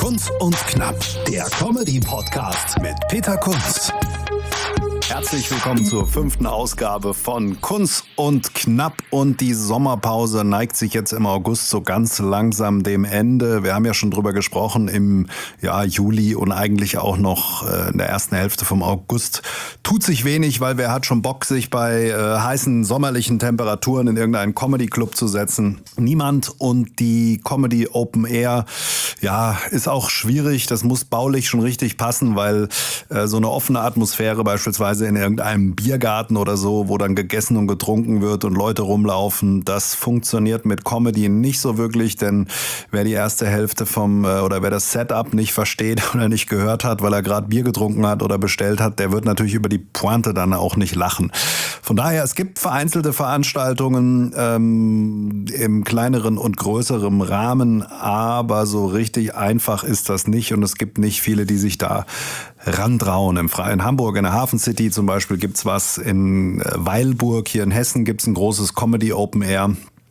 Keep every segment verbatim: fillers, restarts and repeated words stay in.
Kunz und Knapp, der Comedy-Podcast mit Peter Kunz. Herzlich willkommen zur fünften Ausgabe von Kunz und Knapp, und die Sommerpause neigt sich jetzt im August so ganz langsam dem Ende. Wir haben ja schon drüber gesprochen im ja, Juli und eigentlich auch noch äh, in der ersten Hälfte vom August. Tut sich wenig, weil wer hat schon Bock, sich bei äh, heißen sommerlichen Temperaturen in irgendeinen Comedy-Club zu setzen? Niemand. Und die Comedy Open Air, ja, ist auch schwierig. Das muss baulich schon richtig passen, weil äh, so eine offene Atmosphäre beispielsweise in irgendeinem Biergarten oder so, wo dann gegessen und getrunken wird und Leute rumlaufen, das funktioniert mit Comedy nicht so wirklich, denn wer die erste Hälfte vom oder wer das Setup nicht versteht oder nicht gehört hat, weil er gerade Bier getrunken hat oder bestellt hat, der wird natürlich über die Pointe dann auch nicht lachen. Von daher, es gibt vereinzelte Veranstaltungen ähm, im kleineren und größeren Rahmen, aber so richtig einfach ist das nicht, und es gibt nicht viele, die sich da rantrauen. Im Freien Hamburg, in der Hafen City zum Beispiel, gibt's was. In Weilburg hier in Hessen gibt's ein großes Comedy Open Air.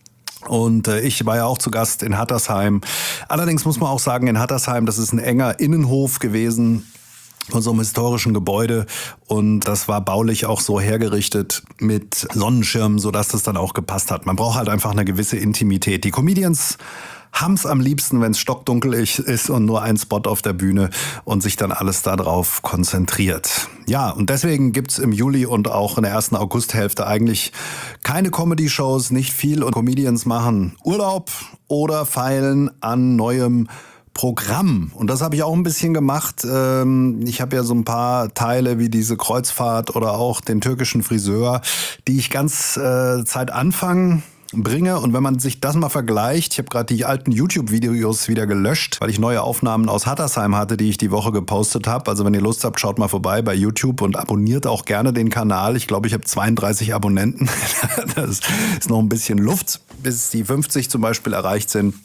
Und äh, ich war ja auch zu Gast in Hattersheim. Allerdings muss man auch sagen, in Hattersheim, das ist ein enger Innenhof gewesen von so einem historischen Gebäude, und das war baulich auch so hergerichtet mit Sonnenschirmen, sodass das dann auch gepasst hat. Man braucht halt einfach eine gewisse Intimität. Die Comedians haben's am liebsten, wenn es stockdunkel ist und nur ein Spot auf der Bühne und sich dann alles darauf konzentriert. Ja, und deswegen gibt's im Juli und auch in der ersten Augusthälfte eigentlich keine Comedy-Shows, nicht viel, und Comedians machen Urlaub oder feilen an neuem Programm. Und das habe ich auch ein bisschen gemacht. Ich habe ja so ein paar Teile wie diese Kreuzfahrt oder auch den türkischen Friseur, die ich ganz äh, Zeit Anfang bringe. Und wenn man sich das mal vergleicht, ich habe gerade die alten YouTube-Videos wieder gelöscht, weil ich neue Aufnahmen aus Hattersheim hatte, die ich die Woche gepostet habe. Also wenn ihr Lust habt, schaut mal vorbei bei YouTube und abonniert auch gerne den Kanal. Ich glaube, ich habe zweiunddreißig Abonnenten. Das ist noch ein bisschen Luft, bis die fünfzig zum Beispiel erreicht sind.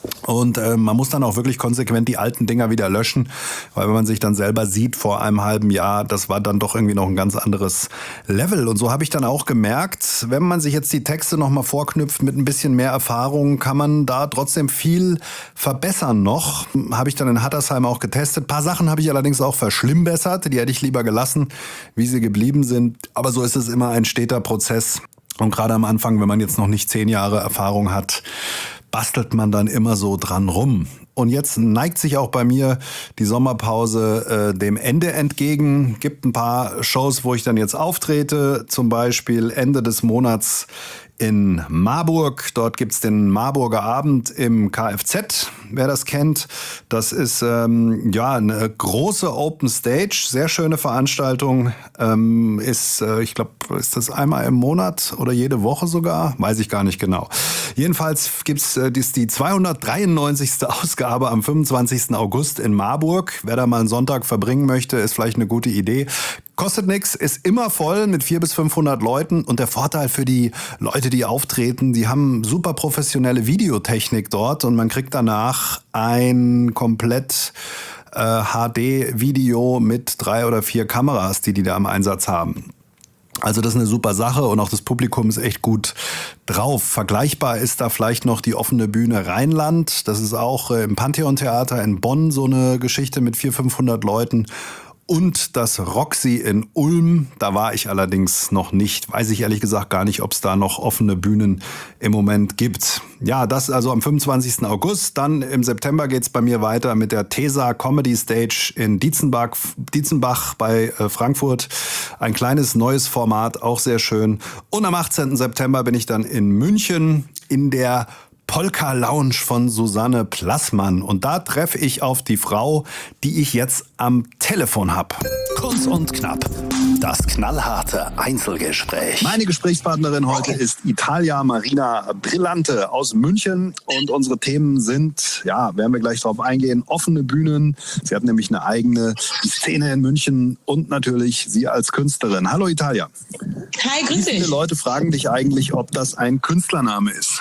Und äh, man muss dann auch wirklich konsequent die alten Dinger wieder löschen, weil wenn man sich dann selber sieht vor einem halben Jahr, das war dann doch irgendwie noch ein ganz anderes Level. Und so habe ich dann auch gemerkt, wenn man sich jetzt die Texte nochmal vorknüpft mit ein bisschen mehr Erfahrung, kann man da trotzdem viel verbessern noch. Habe ich dann in Hattersheim auch getestet. Ein paar Sachen habe ich allerdings auch verschlimmbessert, die hätte ich lieber gelassen, wie sie geblieben sind. Aber so ist es immer ein steter Prozess. Und gerade am Anfang, wenn man jetzt noch nicht zehn Jahre Erfahrung hat, bastelt man dann immer so dran rum. Und jetzt neigt sich auch bei mir die Sommerpause äh, dem Ende entgegen. Gibt ein paar Shows, wo ich dann jetzt auftrete. Zum Beispiel Ende des Monats in Marburg. Dort gibt's den Marburger Abend im K F Z, wer das kennt. Das ist ähm, ja eine große Open Stage, sehr schöne Veranstaltung. Ähm, ist, äh, ich glaube, ist das einmal im Monat oder jede Woche sogar? Weiß ich gar nicht genau. Jedenfalls gibt's äh, die, die zweihundertdreiundneunzigste Ausgabe am fünfundzwanzigsten August in Marburg. Wer da mal einen Sonntag verbringen möchte, ist vielleicht eine gute Idee. Kostet nix, ist immer voll mit vierhundert bis fünfhundert Leuten, und der Vorteil für die Leute, die auftreten, die haben super professionelle Videotechnik dort, und man kriegt danach ein komplett äh, H D-Video mit drei oder vier Kameras, die die da im Einsatz haben. Also das ist eine super Sache, und auch das Publikum ist echt gut drauf. Vergleichbar ist da vielleicht noch die offene Bühne Rheinland. Das ist auch äh, im Pantheon-Theater in Bonn so eine Geschichte mit vierhundert, fünfhundert Leuten. Und das Roxy in Ulm, da war ich allerdings noch nicht. Weiß ich ehrlich gesagt gar nicht, ob es da noch offene Bühnen im Moment gibt. Ja, das also am fünfundzwanzigsten August. Dann im September geht's bei mir weiter mit der Tesa Comedy Stage in Dietzenbach, Dietzenbach bei äh, Frankfurt. Ein kleines neues Format, auch sehr schön. Und am achtzehnten September bin ich dann in München in der Polka Lounge von Susanne Plassmann. Und da treffe ich auf die Frau, die ich jetzt am Telefon habe. Kunz und Knapp, das knallharte Einzelgespräch. Meine Gesprächspartnerin heute ist Italia Marina Brillante aus München. Und unsere Themen sind, ja, werden wir gleich drauf eingehen, offene Bühnen. Sie hat nämlich eine eigene Szene in München und natürlich sie als Künstlerin. Hallo Italia. Hi, grüß dich. Wie viele Leute fragen dich eigentlich, ob das ein Künstlername ist?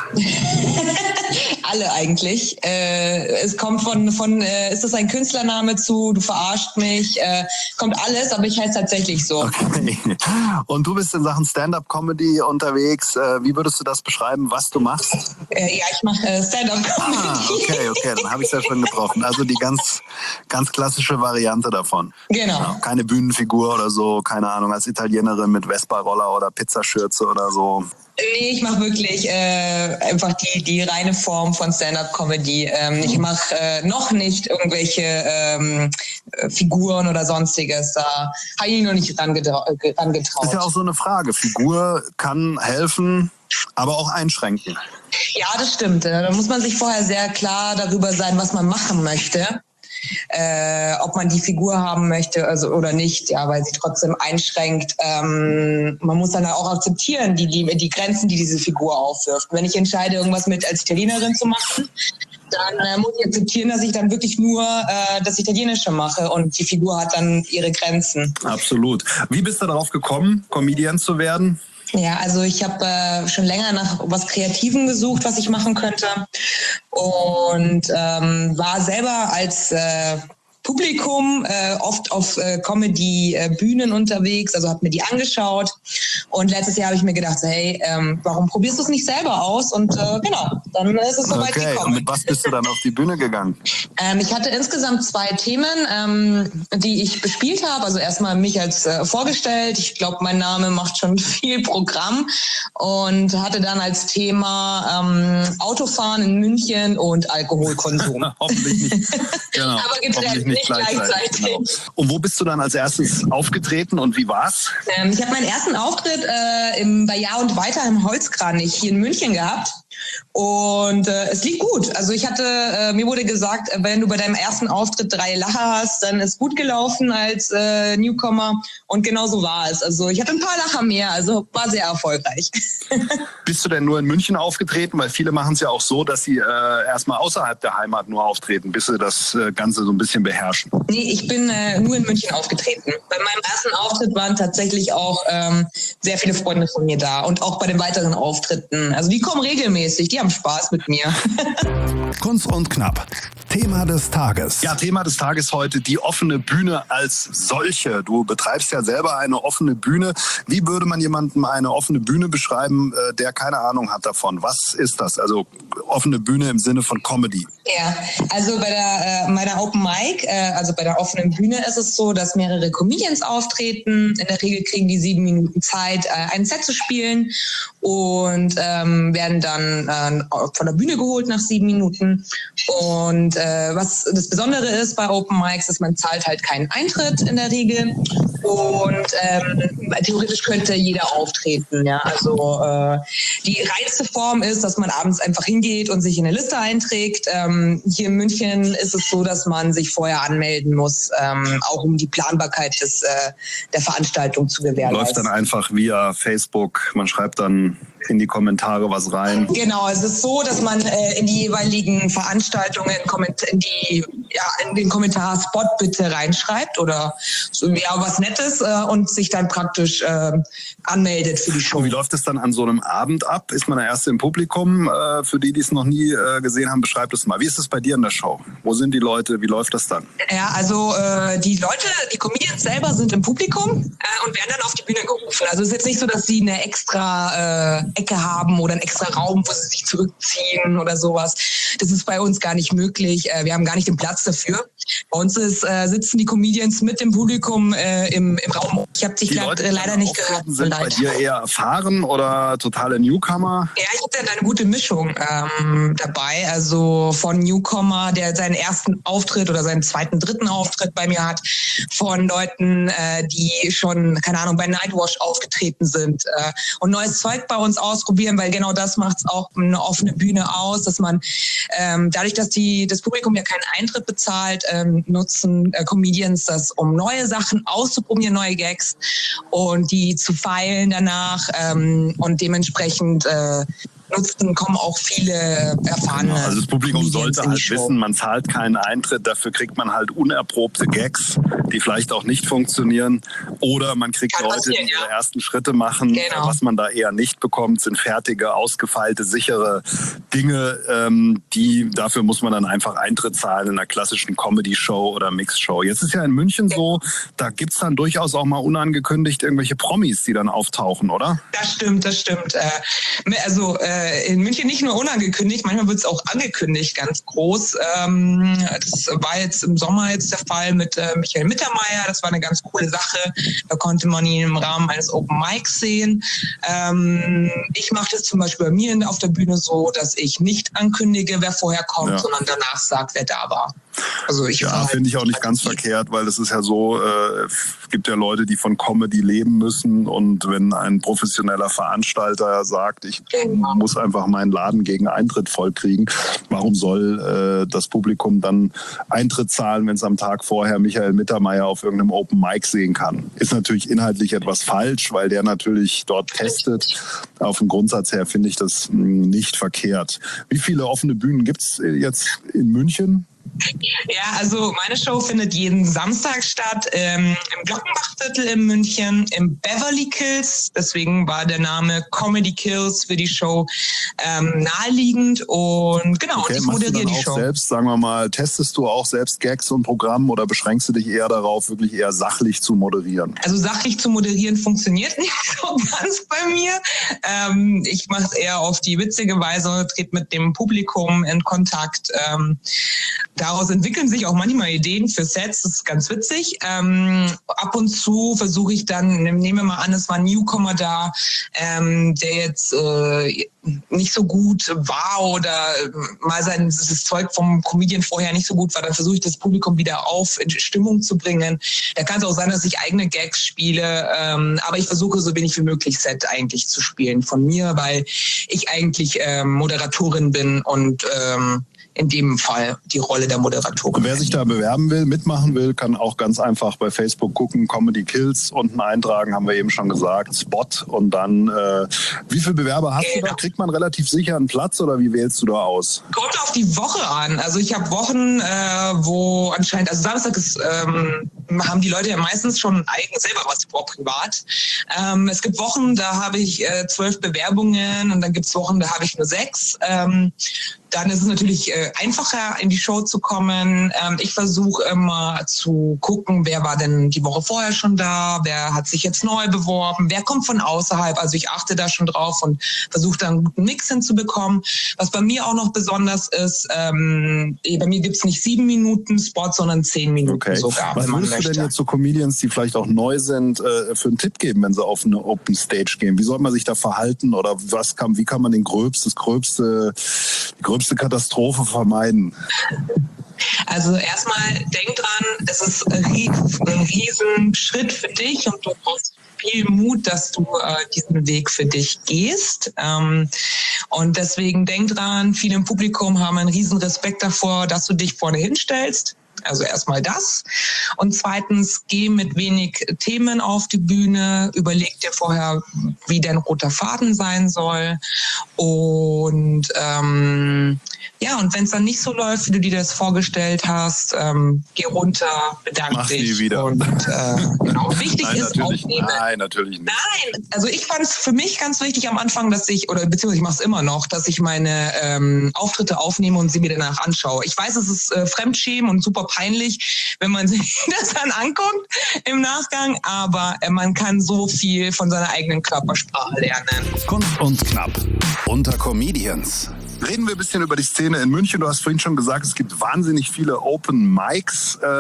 Alle eigentlich. Äh, es kommt von, von äh, ist das ein Künstlername zu, du verarscht mich, äh, kommt alles, aber ich heiße tatsächlich so. Okay. Und du bist in Sachen Stand-up-Comedy unterwegs. Wie würdest du das beschreiben, was du machst? Äh, ja, ich mache äh, Stand-up-Comedy. Ah, okay, okay, dann habe ich es ja schon getroffen. Also die ganz, ganz klassische Variante davon. Genau. Ja, keine Bühnenfigur oder so, keine Ahnung, als Italienerin mit Vespa-Roller oder Pizzaschürze oder so. Nee, ich mache wirklich äh, einfach die, die reine Form von Stand-up-Comedy. Ähm, ich mache äh, noch nicht irgendwelche ähm, Figuren oder sonstiges. Da habe ich noch nicht rangetraut. Das ist ja auch so eine Frage. Figur kann helfen, aber auch einschränken. Ja, das stimmt. Da muss man sich vorher sehr klar darüber sein, was man machen möchte. Äh, ob man die Figur haben möchte also oder nicht, ja, weil sie trotzdem einschränkt. Ähm, man muss dann auch akzeptieren, die, die, die Grenzen, die diese Figur aufwirft. Wenn ich entscheide, irgendwas mit als Italienerin zu machen, dann äh, muss ich akzeptieren, dass ich dann wirklich nur äh, das Italienische mache und die Figur hat dann ihre Grenzen. Absolut. Wie bist du darauf gekommen, Comedian zu werden? Ja, also ich habe äh, schon länger nach was Kreativem gesucht, was ich machen könnte und ähm, war selber als äh, Publikum äh, oft auf äh, Comedy-Bühnen unterwegs, also habe mir die angeschaut und letztes Jahr habe ich mir gedacht, so, hey, ähm, warum probierst du es nicht selber aus? Und äh, genau, dann ist es soweit okay. gekommen. Und mit was bist du dann auf die Bühne gegangen? Ähm, ich hatte insgesamt zwei Themen, ähm, die ich bespielt habe. Also erstmal mich als äh, vorgestellt. Ich glaube, mein Name macht schon viel Programm und hatte dann als Thema ähm, Autofahren in München und Alkoholkonsum. Hoffentlich nicht. Genau. Aber getrennt, nicht, nicht gleichzeitig. gleichzeitig. Genau. Und wo bist du dann als erstes aufgetreten und wie war's? Ähm, ich habe meinen ersten Auftritt äh, im, bei Jahr und Weiter im Holzkranich hier in München gehabt. Und äh, es lief gut. Also ich hatte, äh, mir wurde gesagt, wenn du bei deinem ersten Auftritt drei Lacher hast, dann ist gut gelaufen als äh, Newcomer. Und genau so war es. Also ich hatte ein paar Lacher mehr, also war sehr erfolgreich. Bist du denn nur in München aufgetreten? Weil viele machen es ja auch so, dass sie äh, erstmal außerhalb der Heimat nur auftreten, bis sie das äh, Ganze so ein bisschen beherrschen. Nee, ich bin äh, nur in München aufgetreten. Bei meinem ersten Auftritt waren tatsächlich auch ähm, sehr viele Freunde von mir da. Und auch bei den weiteren Auftritten. Also die kommen regelmäßig, die haben Spaß mit mir. Kunst und Knapp. Thema des Tages. Ja, Thema des Tages heute die offene Bühne als solche. Du betreibst ja selber eine offene Bühne. Wie würde man jemandem eine offene Bühne beschreiben, der keine Ahnung hat davon? Was ist das? Also offene Bühne im Sinne von Comedy. Ja, also bei der äh, meiner Open Mic, äh, also bei der offenen Bühne ist es so, dass mehrere Comedians auftreten. In der Regel kriegen die sieben Minuten Zeit, äh, ein Set zu spielen und ähm, werden dann äh, von der Bühne geholt nach sieben Minuten. Und äh, was das Besondere ist bei Open Mics, ist, man zahlt halt keinen Eintritt in der Regel und ähm, theoretisch könnte jeder auftreten. Ja, also äh, die reinste Form ist, dass man abends einfach hingeht und sich in eine Liste einträgt. Ähm, hier in München ist es so, dass man sich vorher anmelden muss, ähm, auch um die Planbarkeit des, äh, der Veranstaltung zu gewährleisten. Läuft dann einfach via Facebook, man schreibt dann in die Kommentare was rein. Genau, es ist so, dass man äh, in die jeweiligen Veranstaltungen in, die, ja, in den Kommentarspot bitte reinschreibt oder so, ja, was Nettes äh, und sich dann praktisch äh, anmeldet für die Show. Und wie läuft es dann an so einem Abend ab? Ist man der Erste im Publikum? Äh, für die, die es noch nie äh, gesehen haben, beschreibt es mal. Wie ist es bei dir in der Show? Wo sind die Leute? Wie läuft das dann? Ja, also äh, die Leute, die Comedians selber sind im Publikum äh, und werden dann auf die Bühne gerufen. Also es ist jetzt nicht so, dass sie eine extra äh, Ecke haben oder einen extra Raum, wo sie sich zurückziehen oder sowas. Das ist bei uns gar nicht möglich. Wir haben gar nicht den Platz dafür. Bei uns ist, äh, sitzen die Comedians mit dem Publikum äh, im, im Raum. Ich habe dich grad, äh, leider nicht gehört. Sind bei dir eher erfahren oder totale Newcomer? Ja, ich habe dann eine gute Mischung ähm, dabei. Also von Newcomer, der seinen ersten Auftritt oder seinen zweiten, dritten Auftritt bei mir hat, von Leuten, äh, die schon, keine Ahnung, bei Nightwash aufgetreten sind äh, und neues Zeug bei uns ausprobieren, weil genau das macht es auch eine offene Bühne aus, dass man ähm, dadurch, dass die das Publikum ja keinen Eintritt bezahlt, ähm, nutzen äh, Comedians das, um neue Sachen auszuprobieren, neue Gags und die zu feilen danach ähm, und dementsprechend äh, nutzen, kommen auch viele erfahrene. Genau, also das Publikum Comedians sollte halt wissen, man zahlt keinen Eintritt, dafür kriegt man halt unerprobte Gags, die vielleicht auch nicht funktionieren. Oder man kriegt Kann Leute, die ja. ihre ersten Schritte machen. Genau. Was man da eher nicht bekommt, sind fertige, ausgefeilte, sichere Dinge. Ähm, die, dafür muss man dann einfach Eintritt zahlen in einer klassischen Comedy-Show oder Mix-Show. Jetzt ist ja in München so, da gibt es dann durchaus auch mal unangekündigt irgendwelche Promis, die dann auftauchen, oder? Das stimmt, das stimmt. Also in München nicht nur unangekündigt, manchmal wird es auch angekündigt, ganz groß. Das war jetzt im Sommer jetzt der Fall mit Michael Mittermeier. Das war eine ganz coole Sache. Da konnte man ihn im Rahmen eines Open Mics sehen. Ich mache das zum Beispiel bei mir auf der Bühne so, dass ich nicht ankündige, wer vorher kommt, ja. sondern danach sagt, wer da war. Also ich ja, finde ich auch nicht ganz verkehrt, weil es ist ja so, äh, es gibt ja Leute, die von Comedy leben müssen, und wenn ein professioneller Veranstalter sagt, ich genau. muss einfach meinen Laden gegen Eintritt vollkriegen, warum soll äh, das Publikum dann Eintritt zahlen, wenn es am Tag vorher Michael Mittermeier auf irgendeinem Open Mic sehen kann? Ist natürlich inhaltlich etwas falsch, weil der natürlich dort testet. Auf dem Grundsatz her finde ich das mh, nicht verkehrt. Wie viele offene Bühnen gibt es jetzt in München? Ja, also meine Show findet jeden Samstag statt, ähm, im Glockenbachviertel in München, im Beverly Kills. Deswegen war der Name Comedy Kills für die Show ähm, naheliegend. Und genau, okay, und ich moderiere die auch Show. Selbst, sagen wir mal, testest du auch selbst Gags und Programm oder beschränkst du dich eher darauf, wirklich eher sachlich zu moderieren? Also sachlich zu moderieren funktioniert nicht so ganz bei mir. Ähm, ich mache es eher auf die witzige Weise, trete mit dem Publikum in Kontakt. Ähm, Daraus entwickeln sich auch manchmal Ideen für Sets, das ist ganz witzig. Ähm, ab und zu versuche ich dann, nehmen wir mal an, es war ein Newcomer da, ähm, der jetzt äh, nicht so gut war oder mal sein das Zeug vom Comedian vorher nicht so gut war, dann versuche ich das Publikum wieder auf in Stimmung zu bringen. Da kann es auch sein, dass ich eigene Gags spiele, ähm, aber ich versuche so wenig wie möglich Set eigentlich zu spielen von mir, weil ich eigentlich ähm, Moderatorin bin und ähm, in dem Fall die Rolle der Moderatorin. Und wer sich da bewerben will, mitmachen will, kann auch ganz einfach bei Facebook gucken, Comedy Kills, unten eintragen, haben wir eben schon gesagt, Spot, und dann, äh, wie viele Bewerber hast genau. du da? Kriegt man relativ sicher einen Platz oder wie wählst du da aus? Kommt auf die Woche an. Also ich habe Wochen, äh, wo anscheinend, also Samstag ist, ähm, haben die Leute ja meistens schon eigen selber was vor privat. Ähm, es gibt Wochen, da habe ich äh, zwölf Bewerbungen, und dann gibt es Wochen, da habe ich nur sechs. Ähm, Dann ist es natürlich äh, einfacher, in die Show zu kommen. Ähm, ich versuche immer zu gucken, wer war denn die Woche vorher schon da, wer hat sich jetzt neu beworben, wer kommt von außerhalb. Also ich achte da schon drauf und versuche da einen guten Mix hinzubekommen. Was bei mir auch noch besonders ist, ähm, bei mir gibt es nicht sieben Minuten Spot, sondern zehn Minuten okay. sogar. Was würdest du denn jetzt so Comedians, die vielleicht auch neu sind, äh, für einen Tipp geben, wenn sie auf eine Open Stage gehen? Wie soll man sich da verhalten, oder was kann, wie kann man den gröbste, das gröbste, die gröbste Katastrophe vermeiden? Also erstmal denk dran, es ist ein riesen Schritt für dich, und du brauchst viel Mut, dass du äh, diesen Weg für dich gehst. Ähm, und deswegen denk dran, viele im Publikum haben einen riesen Respekt davor, dass du dich vorne hinstellst. Also erstmal das. Und zweitens, geh mit wenig Themen auf die Bühne. Überleg dir vorher, wie dein roter Faden sein soll. Und ähm, ja, und wenn es dann nicht so läuft, wie du dir das vorgestellt hast, ähm, geh runter, bedank Mach dich. nie wieder. Und äh, genau, wichtig nein, ist aufnehmen. Nein, natürlich nicht. Nein, also ich fand es für mich ganz wichtig am Anfang, dass ich, oder beziehungsweise ich mache es immer noch, dass ich meine ähm, Auftritte aufnehme und sie mir danach anschaue. Ich weiß, es ist äh, Fremdschämen und super peinlich, wenn man sich das dann anguckt im Nachgang, aber äh, man kann so viel von seiner eigenen Körpersprache lernen. Kunst und Knapp unter Comedians. Reden wir ein bisschen über die Szene in München. Du hast vorhin schon gesagt, es gibt wahnsinnig viele Open Mics. Äh,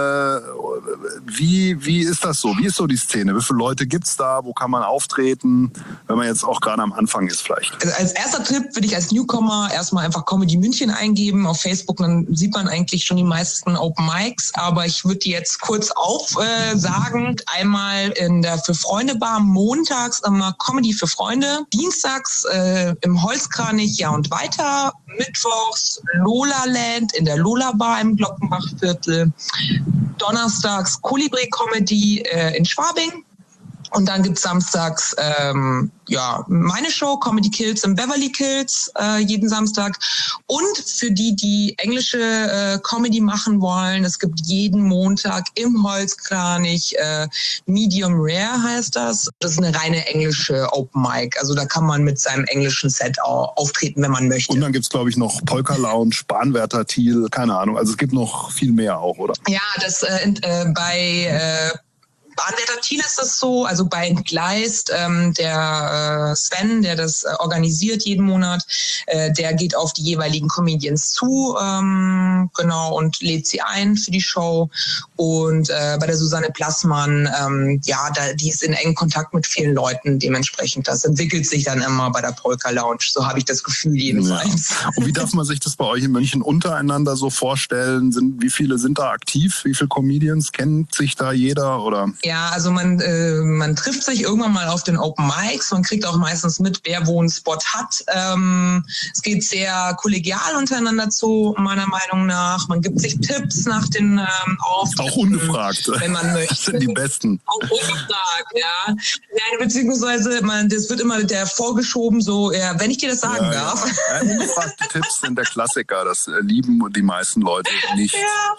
wie, wie ist das so? Wie ist so die Szene? Wie viele Leute gibt es da? Wo kann man auftreten? Wenn man jetzt auch gerade am Anfang ist vielleicht. Also als erster Tipp würde ich als Newcomer erstmal einfach Comedy München eingeben auf Facebook. Dann sieht man eigentlich schon die meisten Open Mics. Aber ich würde die jetzt kurz aufsagen. Äh, Einmal in der Für Freunde Bar montags immer Comedy für Freunde. Dienstags äh, im Holzkranich Ja und Weiter. Mittwochs Lola Land in der Lola Bar im Glockenbachviertel. Donnerstags Kolibri Comedy äh, in Schwabing. Und dann gibt's samstags ähm, ja meine Show Comedy Kills im Beverly Kills äh, jeden Samstag. Und für die, die englische äh, Comedy machen wollen, es gibt jeden Montag im Holzkranich äh, Medium Rare heißt das. Das ist eine reine englische Open Mic. Also da kann man mit seinem englischen Set auch auftreten, wenn man möchte. Und dann gibt's glaube ich noch Polka Lounge, Bahnwärter Thiel, keine Ahnung. Also es gibt noch viel mehr auch, oder? Ja, das äh, äh, bei äh, Bahnwärter Thiel ist das so, also bei Entgleist, ähm, der äh, Sven, der das äh, organisiert jeden Monat, äh, der geht auf die jeweiligen Comedians zu, ähm, genau, und lädt sie ein für die Show. Und äh, bei der Susanne Plassmann, ähm, ja, da, die ist in engen Kontakt mit vielen Leuten, dementsprechend. Das entwickelt sich dann immer bei der Polka Lounge, so habe ich das Gefühl jedenfalls. Ja. Und wie darf man sich das bei euch in München untereinander so vorstellen? Sind, wie viele sind da aktiv? Wie viele Comedians? Kennt sich da jeder, oder? Ja, also man, äh, man trifft sich irgendwann mal auf den Open Mics, man kriegt auch meistens mit, wer wo einen Spot hat. Ähm, es geht sehr kollegial untereinander zu, meiner Meinung nach. Man gibt sich Tipps nach den ähm, Auftritten. Auch ungefragt. Wenn man möchte. Das sind die Besten. Auch ungefragt, ja. Nein, beziehungsweise, man, das wird immer der vorgeschoben, so, ja, wenn ich dir das sagen ja, darf. Ja. Ja, ungefragte Tipps sind der Klassiker, das lieben die meisten Leute nicht. Ja.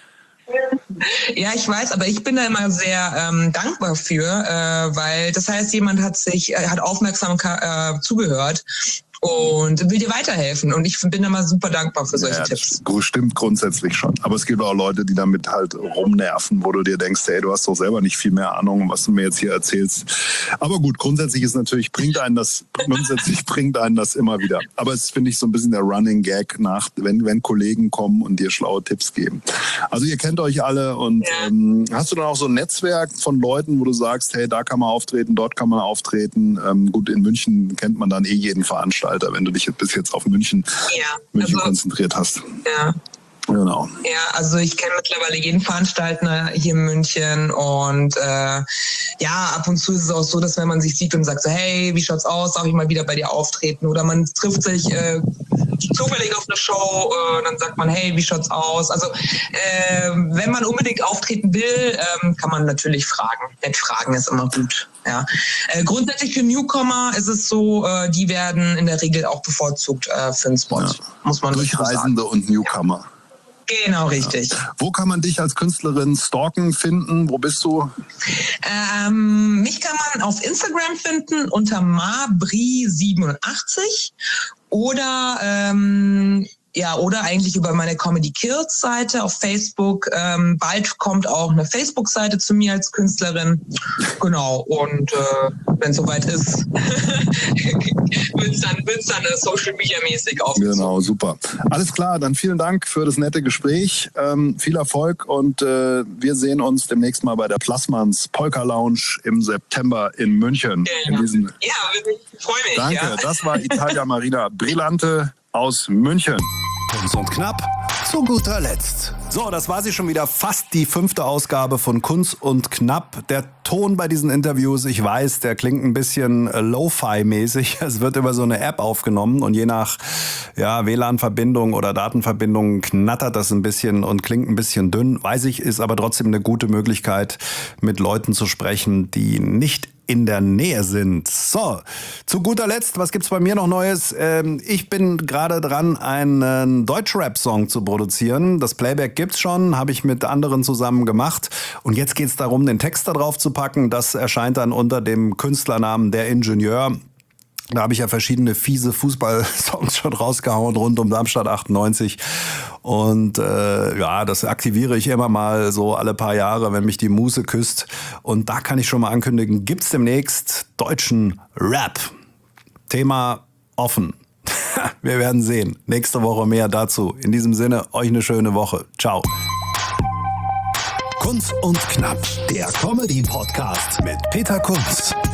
Ja, ich weiß, aber ich bin da immer sehr ähm, dankbar für, äh, weil das heißt, jemand hat sich, äh, hat aufmerksam äh, zugehört und will dir weiterhelfen. Und ich bin immer super dankbar für solche ja, Tipps. Das stimmt grundsätzlich schon. Aber es gibt auch Leute, die damit halt rumnerven, wo du dir denkst, hey, du hast doch selber nicht viel mehr Ahnung, was du mir jetzt hier erzählst. Aber gut, grundsätzlich ist natürlich, bringt einen das, grundsätzlich bringt einen das immer wieder. Aber es finde ich so ein bisschen der Running Gag nach, wenn, wenn Kollegen kommen und dir schlaue Tipps geben. Also ihr kennt euch alle und ja. ähm, hast du dann auch so ein Netzwerk von Leuten, wo du sagst, hey, da kann man auftreten, dort kann man auftreten. Ähm, gut, in München kennt man dann eh jeden Veranstalter, wenn du dich jetzt bis jetzt auf München, ja, München also, konzentriert hast. Ja. Genau. Ja, also ich kenne mittlerweile jeden Veranstalter hier in München und äh, ja, ab und zu ist es auch so, dass wenn man sich sieht und sagt so, hey, wie schaut's aus, darf ich mal wieder bei dir auftreten? Oder man trifft sich äh, zufällig auf eine Show, äh, dann sagt man, hey, wie schaut's aus? Also äh, wenn man unbedingt auftreten will, äh, kann man natürlich fragen. Nett fragen ist immer gut. Ja. Äh, grundsätzlich für Newcomer ist es so, äh, die werden in der Regel auch bevorzugt äh, für einen Spot. Ja. Muss man Durchreisende und Newcomer. Ja. Genau, richtig. Ja. Wo kann man dich als Künstlerin stalken, finden? Wo bist du? Ähm, mich kann man auf Instagram finden unter mabri siebenundachtzig oder ähm, ja, oder eigentlich über meine Comedy Kills Seite auf Facebook. Ähm, bald kommt auch eine Facebook-Seite zu mir als Künstlerin. Genau. Und äh, wenn es soweit ist, wird es dann, wird's dann Social Media mäßig aufgezogen. Genau, super. Alles klar, dann vielen Dank für das nette Gespräch. Ähm, viel Erfolg und äh, wir sehen uns demnächst mal bei der Plassmanns Polka Lounge im September in München. Genau. In diesem ja, ich freue mich. Danke, ja. das war Italia Marina Brillante aus München. Kunst und Knapp zu guter Letzt. So, das war sie schon wieder, fast die fünfte Ausgabe von Kunst und Knapp. Der Ton bei diesen Interviews, ich weiß, der klingt ein bisschen Lo-Fi-mäßig. Es wird über so eine App aufgenommen und je nach ja, W L A N-Verbindung oder Datenverbindung knattert das ein bisschen und klingt ein bisschen dünn. Weiß ich, ist aber trotzdem eine gute Möglichkeit, mit Leuten zu sprechen, die nicht in der Nähe sind. So, zu guter Letzt, was gibt's bei mir noch Neues? Ähm, ich bin gerade dran, einen Deutschrap-Song zu produzieren. Das Playback gibt's schon, habe ich mit anderen zusammen gemacht. Und jetzt geht's darum, den Text da drauf zu packen. Das erscheint dann unter dem Künstlernamen Der Ingenieur. Da habe ich ja verschiedene fiese Fußball-Songs schon rausgehauen rund um Darmstadt achtundneunzig. Und äh, ja, das aktiviere ich immer mal so alle paar Jahre, wenn mich die Muse küsst. Und da kann ich schon mal ankündigen, gibt's demnächst deutschen Rap. Thema offen. Wir werden sehen. Nächste Woche mehr dazu. In diesem Sinne, euch eine schöne Woche. Ciao. Kunst und Knapp, der Comedy-Podcast mit Peter Kunz.